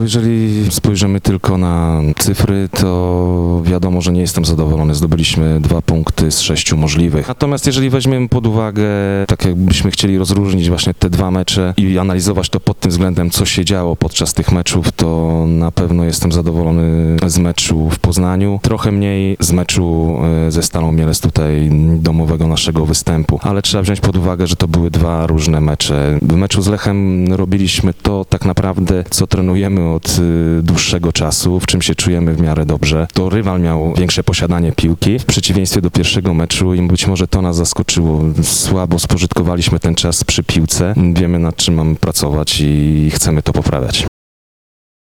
Jeżeli spojrzymy tylko na cyfry, to wiadomo, że nie jestem zadowolony. Zdobyliśmy 2 punkty z 6 możliwych. Natomiast jeżeli weźmiemy pod uwagę, tak jakbyśmy chcieli rozróżnić właśnie te 2 mecze i analizować to pod tym względem, co się działo podczas tych meczów, to na pewno jestem zadowolony z meczu w Poznaniu. Trochę mniej z meczu ze Stalą Mielec tutaj domowego naszego występu. Ale trzeba wziąć pod uwagę, że to były 2 różne mecze. W meczu z Lechem robiliśmy to tak naprawdę, co trenujemy od dłuższego czasu, w czym się czujemy w miarę dobrze. To rywal miał większe posiadanie piłki, w przeciwieństwie do pierwszego meczu i być może to nas zaskoczyło. Słabo spożytkowaliśmy ten czas przy piłce. Wiemy, nad czym mamy pracować i chcemy to poprawiać.